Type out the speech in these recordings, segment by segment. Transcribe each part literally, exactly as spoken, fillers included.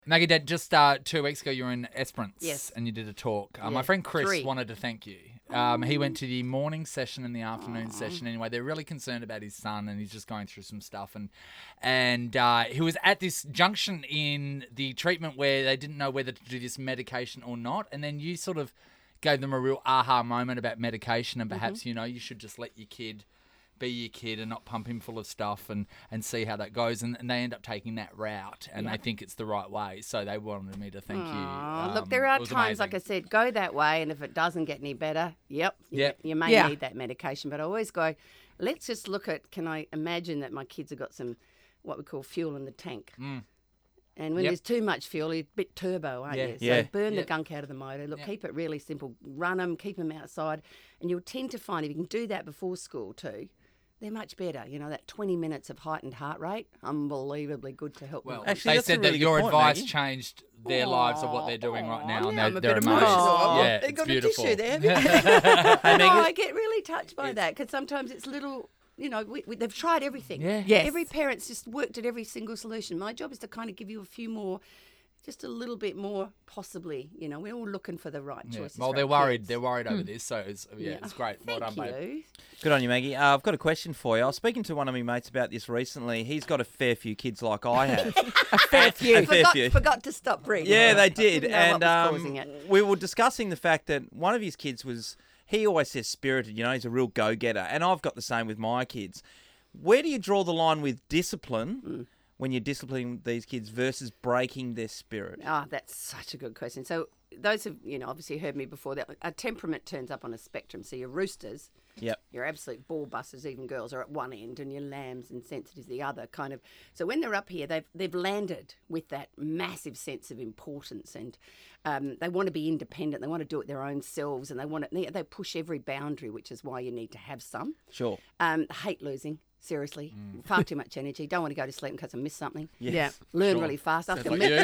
Maggie, Dad, just uh, two weeks ago you were in Esperance Yes. and you did a talk. Uh, Yeah. My friend Chris Three. wanted to thank you. Um, he went to the morning session and the afternoon session anyway. They're really concerned about his son and he's just going through some stuff. And and uh, he was at this junction in the treatment where they didn't know whether to do this medication or not. And then you sort of gave them a real aha moment about medication and perhaps, mm-hmm. you know, you should just let your kid be your kid and not pump him full of stuff and, and see how that goes. And, and they end up taking that route and yeah. they think it's the right way. So they wanted me to thank Aww, you. Um, look, there are it was times, amazing. like I said, go that way, and if it doesn't get any better, yep, Yep. you, you may Yeah. need that medication. But I always go, let's just look at, can I imagine that my kids have got some, what we call fuel in the tank. Mm. And when Yep. there's too much fuel, you're a bit turbo, aren't Yeah. you? So Yeah. burn Yep. the gunk out of the motor. Look, Yep. keep it really simple. Run them, keep them outside. And you'll tend to find if you can do that before school too, they're much better. You know, that twenty minutes of heightened heart rate, unbelievably good to help Well, them. Actually, they that's a said really that good your point, advice Maggie. changed their lives of what they're doing right now. And Yeah, their, I'm a their bit emotions. emotional. Yeah, They it's got beautiful. a tissue there. Hey, no, Megan. I get really touched by that because sometimes it's little, you know, we, we, they've tried everything. Yeah. Yes. Every parent's just worked at every single solution. My job is to kind of give you a few more, just a little bit more, possibly. You know, we're all looking for the right Yeah. choices. Well, for they're our worried. kids. They're worried over this. So it's, yeah, it's great. Well Thank done, babe. you. Good on you, Maggie. Uh, I've got a question for you. I was speaking to one of my mates about this recently. He's got a fair few kids like I have. A fair few. A fair Forgot, few. forgot to stop breathing. Yeah, they did. Didn't know and what was um, causing it. we were discussing the fact that one of his kids was, he always says spirited, you know, he's a real go-getter. And I've got the same with my kids. Where do you draw the line with discipline Mm. when you're disciplining these kids versus breaking their spirit? Oh, that's such a good question. So those have, you know, obviously heard me before that a temperament turns up on a spectrum. So your roosters, Yep. your absolute ball busters, even girls, are at one end, and your lambs and sensitives the other. Kind of. So when they're up here, they've they've landed with that massive sense of importance, and um, they want to be independent. They want to do it their own selves, and they want to, they, they push every boundary, which is why you need to have some. Sure. Um, hate losing. Seriously, far too much energy. Don't want to go to sleep because I missed something. Yes. Yeah. Learn Sure. really fast. Ask Sounds a, like mi- you.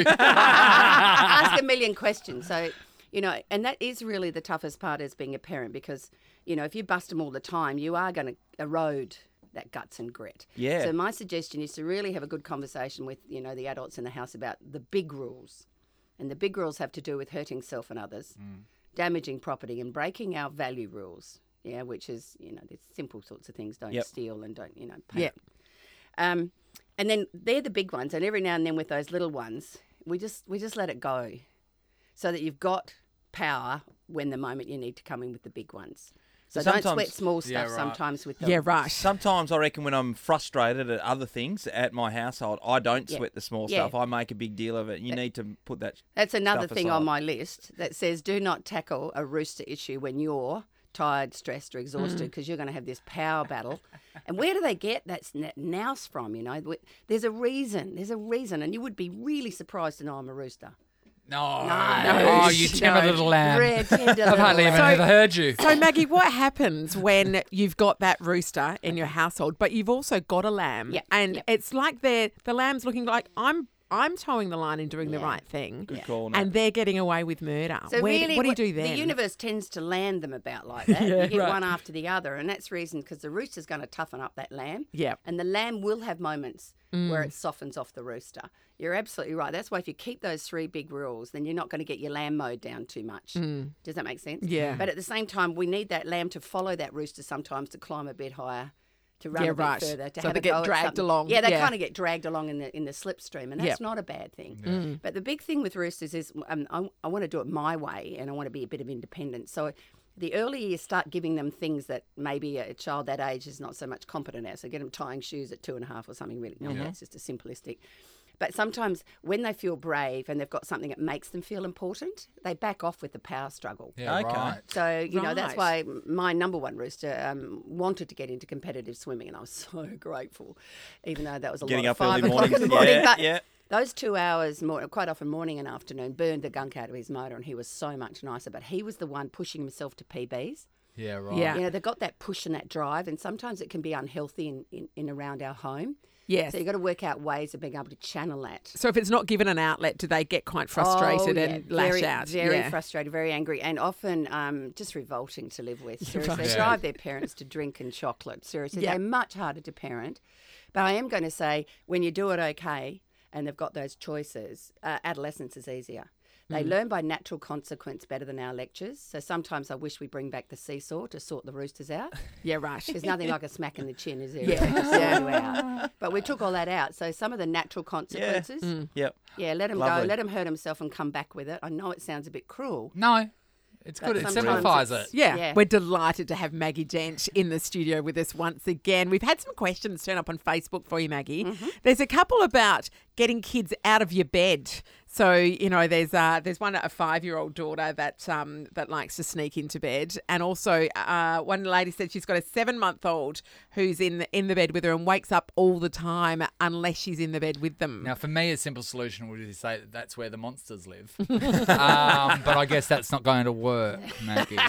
ask a million questions. So, you know, and that is really the toughest part as being a parent because, you know, if you bust them all the time, you are going to erode that guts and grit. Yeah. So my suggestion is to really have a good conversation with, you know, the adults in the house about the big rules. And the big rules have to do with hurting self and others, damaging property and breaking our value rules. Yeah, which is, you know, there's simple sorts of things. Don't Yep. steal and don't, you know, pay. Yep. Um, and then they're the big ones. And every now and then with those little ones, we just we just let it go so that you've got power when the moment you need to come in with the big ones. So don't Sometimes- sweat small stuff Yeah, right. sometimes with them. Yeah, right. Sometimes I reckon when I'm frustrated at other things at my household, I don't Yeah. sweat the small Yeah. stuff. I make a big deal of it. You need to put that. That's another stuff thing aside. on my list that says do not tackle a rooster issue when you're tired, stressed or exhausted because you're going to have this power battle. And where do they get that n- nous from, you know? There's a reason. There's a reason. And you would be really surprised to know I'm a rooster. No. No. Oh, you timid No. little lamb. Rare, tender I've hardly little even lamb. ever heard you. So, Maggie, what happens when you've got that rooster in your household, but you've also got a lamb, Yep, and yep. it's like they're the lamb's looking like I'm I'm towing the line and doing the Yeah. right thing, Good call, Nat. and they're getting away with murder. So Where- really, what do you do then? The universe tends to land them about like that. Yeah, you get right. one after the other, and that's the reason because the rooster's going to toughen up that lamb. Yep. And the lamb will have moments Mm. where it softens off the rooster. You're absolutely right. That's why if you keep those three big rules, then you're not going to get your lamb mowed down too much. Does that make sense? Mm. Yeah. But at the same time, we need that lamb to follow that rooster sometimes to climb a bit higher. To run Yeah, a bit right. further, to So have they a get go at dragged something. along. Yeah, they Yeah. kind of get dragged along in the in the slipstream, and that's Yep. not a bad thing. Mm. But the big thing with roosters is um, I, I want to do it my way, and I want to be a bit of independent. So the earlier you start giving them things that maybe a child that age is not so much competent at, so get them tying shoes at two and a half or something. Really, no, that's just a simplistic. But sometimes when they feel brave and they've got something that makes them feel important, they back off with the power struggle. Yeah, Okay. right. So, you know, that's Right. why my number one rooster um, wanted to get into competitive swimming, and I was so grateful, even though that was a Getting lot up of five early o'clock in mornings, the morning. yeah, but yeah. those two hours, more, quite often morning and afternoon, burned the gunk out of his motor, and he was so much nicer. But he was the one pushing himself to P Bs. Yeah, right. Yeah. You know, they've got that push and that drive, and sometimes it can be unhealthy in, in, in around our home. Yes. So you've got to work out ways of being able to channel that. So if it's not given an outlet, do they get quite frustrated Oh, and yeah. lash very, out? Very yeah. frustrated, very angry, and often um, just revolting to live with. Seriously, Right. they Yeah. drive their parents to drink and chocolate. Seriously, Yeah. they're much harder to parent. But I am going to say, when you do it okay, and they've got those choices, uh, adolescence is easier. They mm. learn by natural consequence better than our lectures. So sometimes I wish we bring back the seesaw to sort the roosters out. Yeah, right. There's nothing like a smack in the chin, is there? Yeah. To sort you out. But we took all that out. So some of the natural consequences, Yeah. Mm. Yep. yeah, let him Lovely. go, let him hurt himself and come back with it. I know it sounds a bit cruel. No, it's But good. It sometimes simplifies it's- it. Yeah, Yeah. we're delighted to have Maggie Dent in the studio with us once again. We've had some questions turn up on Facebook for you, Maggie. Mm-hmm. There's a couple about getting kids out of your bed. So, you know, there's uh, there's one, a five-year-old daughter that um, that likes to sneak into bed. And also uh, one lady said she's got a seven-month-old who's in the, in the bed with her and wakes up all the time unless she's in the bed with them. Now, for me, a simple solution would be to say that that's where the monsters live. um, but I guess that's not going to work, Maggie.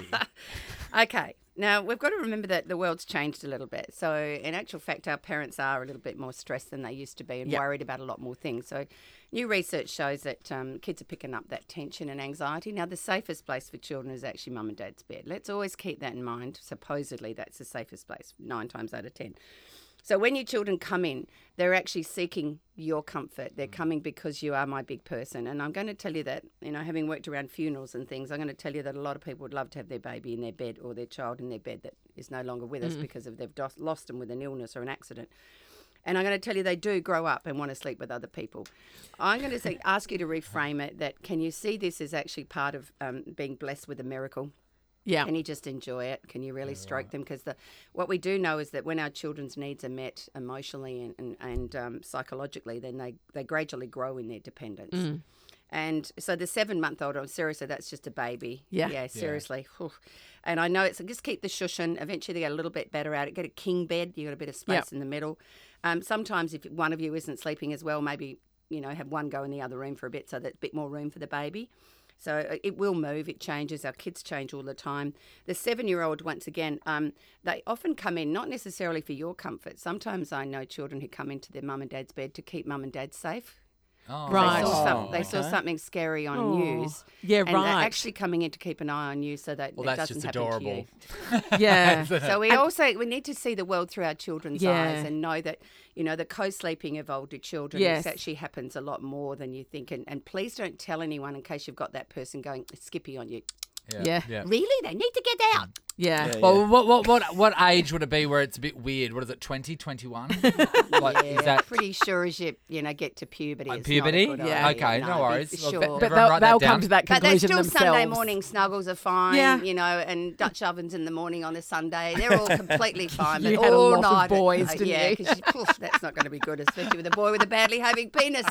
Okay. Now, we've got to remember that the world's changed a little bit. So, in actual fact, our parents are a little bit more stressed than they used to be and Yep. worried about a lot more things. So, new research shows that um, kids are picking up that tension and anxiety. Now, the safest place for children is actually mum and dad's bed. Let's always keep that in mind. Supposedly, that's the safest place, nine times out of ten. So when your children come in, they're actually seeking your comfort. They're coming because you are my big person. And I'm going to tell you that, you know, having worked around funerals and things, I'm going to tell you that a lot of people would love to have their baby in their bed or their child in their bed that is no longer with us because of they've dos- lost them with an illness or an accident. And I'm going to tell you they do grow up and want to sleep with other people. I'm going to say, ask you to reframe it that can you see this as actually part of um, being blessed with a miracle? Yeah. Can you just enjoy it? Can you really stroke them? Because the what we do know is that when our children's needs are met emotionally and, and, and um, psychologically, then they, they gradually grow in their dependence. Mm. And so the seven-month-old, oh, seriously, that's just a baby. Yeah. Yeah, seriously. Whew. And I know it's just keep the shushing. Eventually they get a little bit better at it. Get a king bed. You got a bit of space Yep. in the middle. Um, sometimes if one of you isn't sleeping as well, maybe, you know, have one go in the other room for a bit so there's a bit more room for the baby. So it will move, it changes. Our kids change all the time. The seven-year-old, once again, um, they often come in not necessarily for your comfort. Sometimes I know children who come into their mum and dad's bed to keep mum and dad safe. Oh, Right. They, saw, Oh, some, they saw okay. something scary on Oh, news. yeah, and right. they're actually coming in to keep an eye on you so that Well, it that's doesn't just happen adorable. to you. Yeah. So we also we need to see the world through our children's Yeah. eyes and know that, you know, the co-sleeping of older children Yes. this actually happens a lot more than you think. And, and please don't tell anyone in case you've got that person going skippy on you. Yeah. Yeah. Really? They need to get out. Yeah. Yeah, Well, what, what what what age would it be where it's a bit weird? What is it, twenty, twenty-one? Like, is that Pretty sure as you, you know, get to puberty. uh, it's puberty? Not a good Yeah. idea. Okay, no, be worries. Well, Sure. be- But Everyone they'll, write that they'll down. come to that But there's conclusion still themselves. Sunday morning snuggles are fine, Yeah. you know, and Dutch ovens in the morning on a Sunday. They're all completely fine. But You had a all lot of night, boys, uh, didn't yeah, you? because that's not going to be good, especially with a boy with a badly having penis.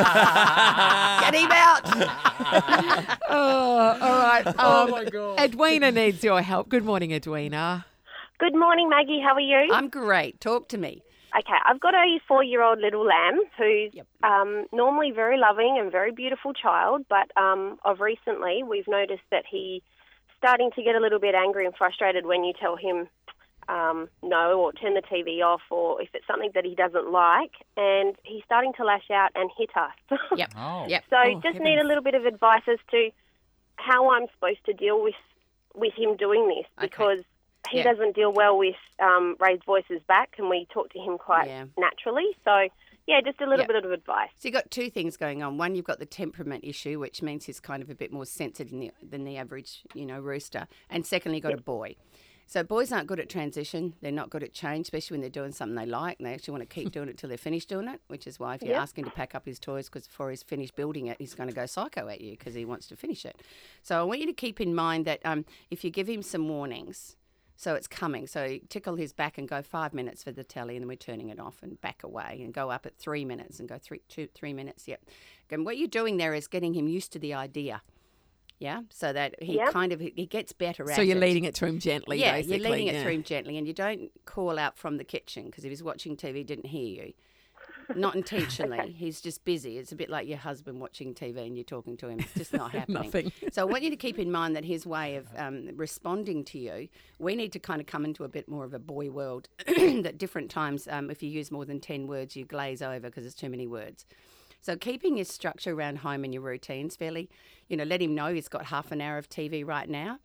Get him out. Oh, all right. Oh Um, my God. Edwina needs your help. Good morning, Edwina. Good morning, Maggie. How are you? I'm great. Talk to me. Okay, I've got a four-year-old little lamb who's Yep. um, normally very loving and very beautiful child, but um, of recently we've noticed that he's starting to get a little bit angry and frustrated when you tell him um, no or turn the T V off or if it's something that he doesn't like, and he's starting to lash out and hit us. Yep. Oh. Yep. So Oh, just heavens. need a little bit of advice as to how I'm supposed to deal with with him doing this Okay. because he Yeah. doesn't deal well with um, raised voices back, and we talk to him quite Yeah. naturally. So, yeah, just a little Yeah. bit of advice. So you've got two things going on. One, you've got the temperament issue, which means he's kind of a bit more sensitive than the, than the average, you know, rooster. And secondly, you've got a boy. So boys aren't good at transition. They're not good at change, especially when they're doing something they like and they actually want to keep doing it till they're finished doing it, which is why if you Yep. ask him to pack up his toys because before he's finished building it, he's going to go psycho at you because he wants to finish it. So I want you to keep in mind that um, if you give him some warnings, so it's coming. So tickle his back and go five minutes for the telly and then we're turning it off and back away and go up at three minutes and go three, two, three minutes. Yep. And what you're doing there is getting him used to the idea. Yeah, so that he Yep. kind of he gets better at So it. you're leading it to him gently, Yeah, basically. you're leading it yeah. through him gently, and you don't call out from the kitchen because if he's watching T V, he didn't hear you. Not intentionally. He's just busy. It's a bit like your husband watching T V and you're talking to him. It's just not happening. Nothing. So I want you to keep in mind that his way of um, responding to you, we need to kind of come into a bit more of a boy world. That different times, um, if you use more than ten words, you glaze over because there's too many words. So keeping your structure around home and your routines fairly, you know, let him know he's got half an hour of T V right now.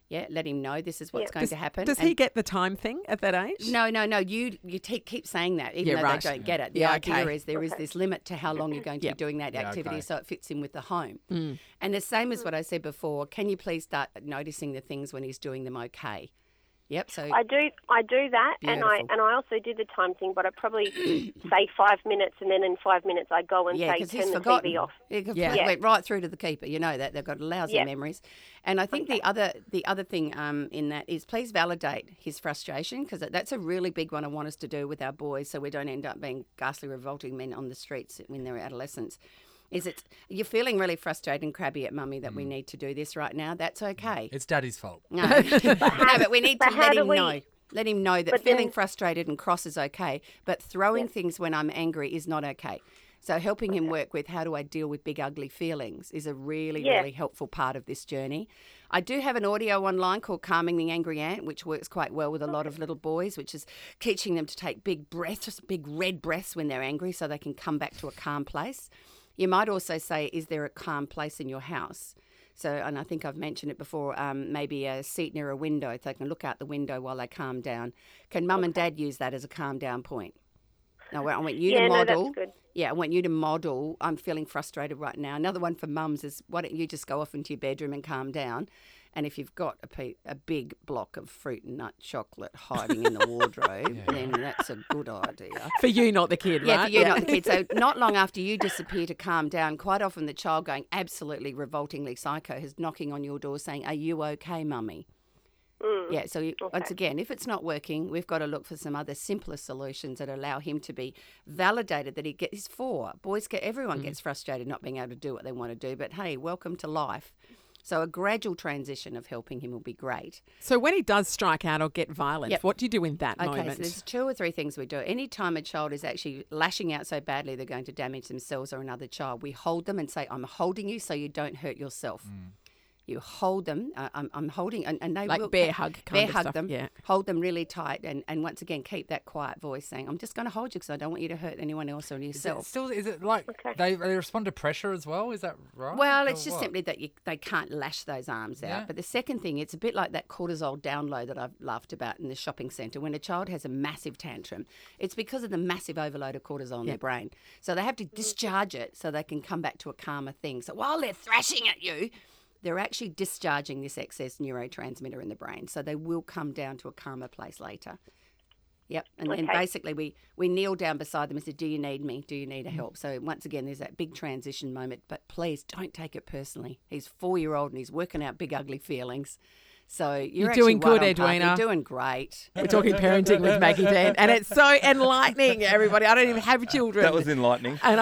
Yeah, let him know this is what's Yeah. going Does, to happen. does And- he get the time thing at that age? No, no, no. You you te- keep saying that, even Yeah, though right. they don't get it. The Yeah, idea okay. is there is Okay. this limit to how long you're going to Yep. be doing that Yeah, activity, okay. so it fits in with the home. Mm. And the same as what I said before. Can you please start noticing the things when he's doing them okay? Yep. So I do, I do that, and I Beautiful. and I also do the time thing. But I probably say five minutes, and then in five minutes I go and yeah, say because turn he's the forgotten. T V off. He completely Yeah. went right through to the keeper. You know that they've got lousy Yeah. memories. And I think the other the other thing um, in that is please validate his frustration, because that's a really big one I want us to do with our boys, so we don't end up being ghastly, revolting men on the streets when they're adolescents. Is it you're feeling really frustrated and crabby at mummy that we need to do this right now? That's okay. It's Daddy's fault. No, no, but we need to but how let do him we- know. Let him know that But feeling then- frustrated and cross is okay, but throwing things when I'm angry is not okay. So helping him work with how do I deal with big ugly feelings is a really, Yeah. really helpful part of this journey. I do have an audio online called Calming the Angry Ant, which works quite well with a lot of little boys, which is teaching them to take big breaths, big red breaths when they're angry so they can come back to a calm place. You might also say, is there a calm place in your house? So, and I think I've mentioned it before, um, maybe a seat near a window so they can look out the window while they calm down. Can mum and dad use that as a calm down point? No, I want you Yeah, to no, that's model. good. Yeah, I want you to model. I'm feeling frustrated right now. Another one for mums is why don't you just go off into your bedroom and calm down? And if you've got a, pe- a big block of fruit and nut chocolate hiding in the wardrobe, then that's a good idea. For you, not the kid, Yeah, right? for you, not the kid. So not long after you disappear to calm down, quite often the child going absolutely revoltingly psycho is knocking on your door saying, are you okay, mummy? Mm. Yeah, so you, once Okay. again, if it's not working, we've got to look for some other simpler solutions that allow him to be validated that he gets he's four. Boys get everyone gets frustrated not being able to do what they want to do, but hey, welcome to life. So a gradual transition of helping him will be great. So when he does strike out or get violent, Yep. what do you do in that Okay, moment? so there's two or three things we do. Anytime a child is actually lashing out so badly they're going to damage themselves or another child, we hold them and say, I'm holding you so you don't hurt yourself. You hold them. Uh, I'm, I'm holding, and, and they Like will bear hug kind bear of hug stuff, them. yeah. Hold them really tight, and, and once again keep that quiet voice saying, "I'm just going to hold you because I don't want you to hurt anyone else or Is it yourself." still, is it like Okay. they, they respond to pressure as well? Is that right? Well, Or it's just what? simply that you, they can't lash those arms Yeah. out. But the second thing, it's a bit like that cortisol download that I've laughed about in the shopping centre. When a child has a massive tantrum, it's because of the massive overload of cortisol in Yeah. their brain. So they have to discharge it so they can come back to a calmer thing. So while they're thrashing at you, they're actually discharging this excess neurotransmitter in the brain. So they will come down to a calmer place later. Yep. And then Okay. basically we, we kneel down beside them and say, do you need me? Do you need a help? So once again, there's that big transition moment, but please don't take it personally. He's four-year-old and he's working out big, ugly feelings. So you're, You're actually doing good, right on path. Edwina. You're doing great. We're talking parenting with Maggie Dan, and it's so enlightening, everybody. I don't even have children. That was enlightening. And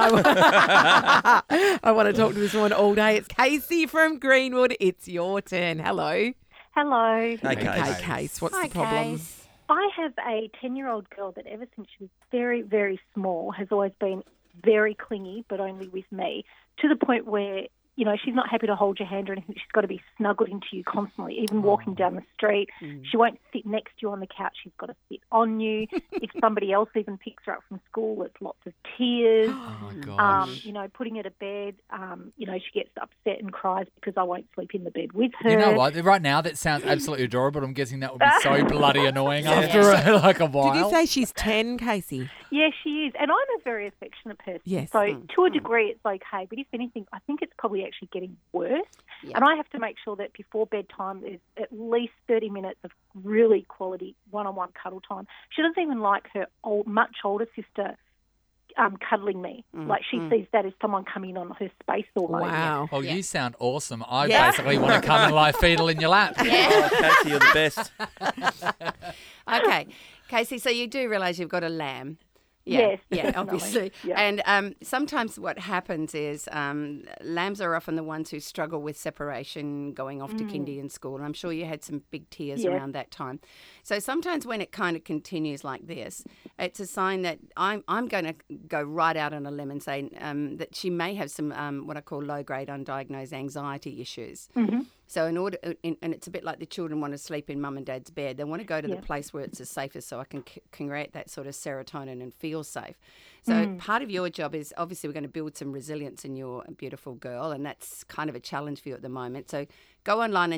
I, I want to talk to this woman all day. It's Casey from Greenwood. It's your turn. Hello. Hello. Okay. Okay, Case, what's Hi, the problem? Case. I have a ten-year-old girl that ever since she was very, very small has always been very clingy, but only with me, to the point where, you know, she's not happy to hold your hand or anything. She's got to be snuggled into you constantly, even walking down the street. She won't sit next to you on the couch. She's got to sit on you. If somebody else even picks her up from school, it's lots of tears. Oh my gosh. Um, you know, putting her to bed, um, you know, she gets upset and cries because I won't sleep in the bed with her. You know what? Right now, that sounds absolutely adorable. I'm guessing that would be so bloody annoying Yeah. after like a while. Did you say she's ten, Casey? Yeah, she is. And I'm a very affectionate person. Yes. So Mm. to a degree, it's okay. But if anything, I think it's probably actually getting worse. Yeah. And I have to make sure that before bedtime there's at least thirty minutes of really quality one-on-one cuddle time. She doesn't even like her old, much older sister um, cuddling me. Mm, Like she mm. sees that as someone coming on her space almost. Wow. Oh, Yeah. you sound awesome. I Yeah. basically want to come and lie fetal in your lap. Oh, Casey, you're the best. Okay, Casey, so you do realise you've got a lamb. Yeah, Yes, yeah, definitely. obviously. Yeah. And um, sometimes what happens is um, lambs are often the ones who struggle with separation, going off to kindy and school. And I'm sure you had some big tears Yes. around that time. So sometimes when it kind of continues like this, it's a sign that I'm I'm going to go right out on a limb and say um, that she may have some um, what I call low-grade undiagnosed anxiety issues. Mm-hmm. So in order, in, and it's a bit like the children want to sleep in mum and dad's bed. They want to go to Yeah. the place where it's the safest, so I can c- can create that sort of serotonin and feel safe. So Mm. part of your job is obviously we're going to build some resilience in your beautiful girl, and that's kind of a challenge for you at the moment. So go online and just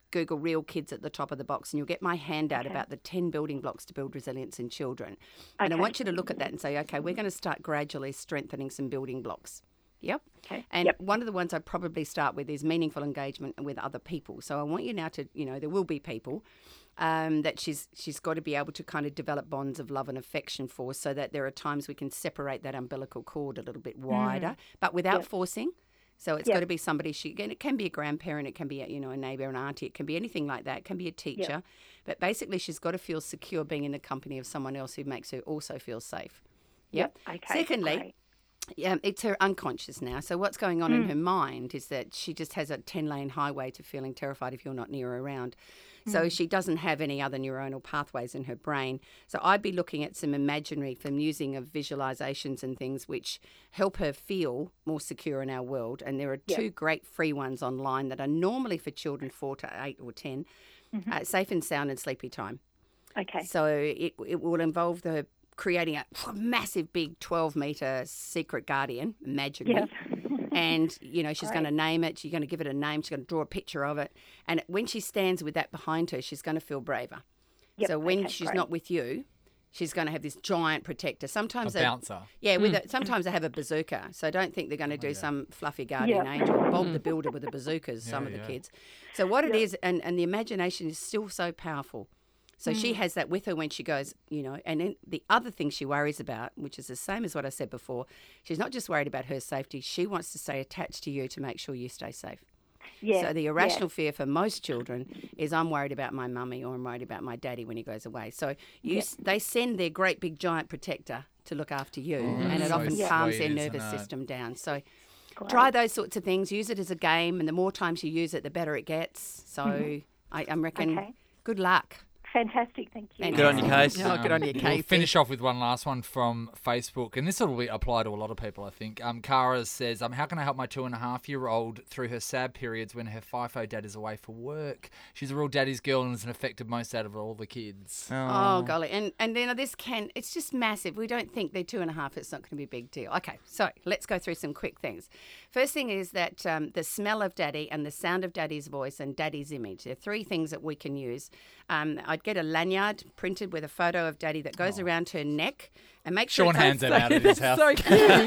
Google Real Kids at the top of the box, and you'll get my handout Okay. about the ten building blocks to build resilience in children. And I Okay. want you to look at that and say, okay, we're going to start gradually strengthening some building blocks. Yep. Okay. And Yep. one of the ones I'd probably start with is meaningful engagement with other people. So I want you now to, you know, there will be people um, that she's she's got to be able to kind of develop bonds of love and affection for, so that there are times we can separate that umbilical cord a little bit wider, but without Yep. forcing. So it's Yep. got to be somebody she, and it can be a grandparent, it can be a, you know, a neighbour, an auntie, it can be anything like that. It can be a teacher, but basically she's got to feel secure being in the company of someone else who makes her also feel safe. Yep. Okay. Secondly, great. yeah, it's her unconscious now. So what's going on in her mind is that she just has a ten-lane highway to feeling terrified if you're not near her around. So she doesn't have any other neuronal pathways in her brain. So I'd be looking at some imaginary, from using of visualizations and things which help her feel more secure in our world. And there are Yep. two great free ones online that are normally for children four to eight or ten, uh, Safe and Sound and Sleepy Time. Okay. So it, it will involve the creating a massive big twelve metre secret guardian, imaginary. Yes. And, you know, she's Great. going to name it. She's going to give it a name. She's going to draw a picture of it. And when she stands with that behind her, she's going to feel braver. Yep, So when okay, she's great. not with you, she's going to have this giant protector. Sometimes A they, bouncer. yeah, with it, sometimes they have a bazooka. So don't think they're going to do some fluffy guardian Yeah. angel. Bob the Builder with the bazookas, some of the yeah. kids. So what it is, and, and the imagination is still so powerful. So she has that with her when she goes, you know, and then the other thing she worries about, which is the same as what I said before, she's not just worried about her safety, she wants to stay attached to you to make sure you stay safe. Yeah. So the yeah. irrational fear for most children is I'm worried about my mummy or I'm worried about my daddy when he goes away. So you, s they send their great big giant protector to look after you, and it so often sweet, calms their isn't nervous it? system down. So Great. try those sorts of things. Use it as a game, and the more times you use it, the better it gets. So I, I reckon Okay. good luck. Fantastic. Thank you. Thank Good on you, Case. Oh, good on you, We'll Casey. finish off with one last one from Facebook, and this will be apply to a lot of people, I think. Um, Cara says, um, how can I help my two and a half year old through her sad periods when her FIFO dad is away for work? She's a real daddy's girl and is affected most out of all the kids. Oh, golly. And, and you know, this can, it's just massive. We don't think they're two and a half, it's not going to be a big deal. Okay, so let's go through some quick things. First thing is that um, the smell of daddy and the sound of daddy's voice and daddy's image. There are three things that we can use. Um, I'd get a lanyard printed with a photo of daddy that goes around her neck, and make sure Sean it's hands it out at his house. So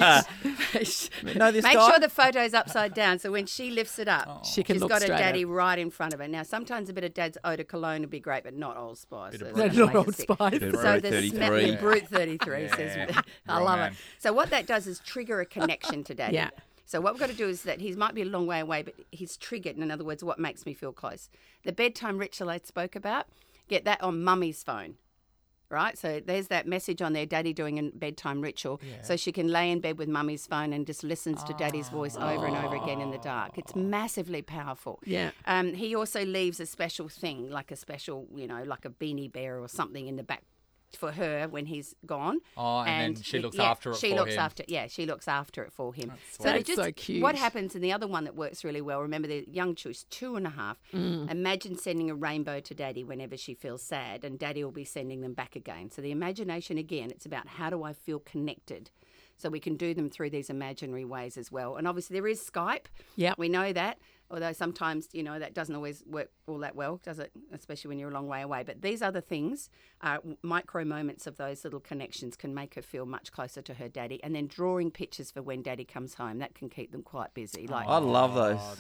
cute. Know this Make guy? sure the photo's upside down, so when she lifts it up, She can she's look got a straight daddy at- right in front of her. Now, sometimes a bit of dad's eau de cologne would be great, but not Old Spice. Bit of It's Brut. gonna Not make Old her sick. Spice. Bit of So Brut the thirty-three. smell, yeah, Brut thirty-three Yeah. says, I Wrong love man. it. So what that does is trigger a connection to daddy. Yeah. So what we've got to do is that he might be a long way away, but he's triggered. In other words, what makes me feel close? The bedtime ritual I spoke about, get that on mummy's phone. Right, so there's that message on there, daddy doing a bedtime ritual. So she can lay in bed with mummy's phone and just listens to daddy's voice over and over again in the dark. It's massively powerful. Yeah. Um, he also leaves a special thing, like a special, you know, like a beanie bear or something in the back for her when he's gone. Oh, and then she it- looks yeah, after it she for looks him. after yeah, she looks after it for him. That's so sweet. to That's just so cute. what happens, and the other one that works really well, remember the young choice, two and a half. Mm. Imagine sending a rainbow to daddy whenever she feels sad, and daddy will be sending them back again. So the imagination again, it's about how do I feel connected. So we can do them through these imaginary ways as well. And obviously there is Skype. Yep. We know that. Although sometimes, you know, that doesn't always work all that well, does it? Especially when you're a long way away. But these other things, uh, micro moments of those little connections can make her feel much closer to her daddy. And then drawing pictures for when daddy comes home, that can keep them quite busy. Like I love those.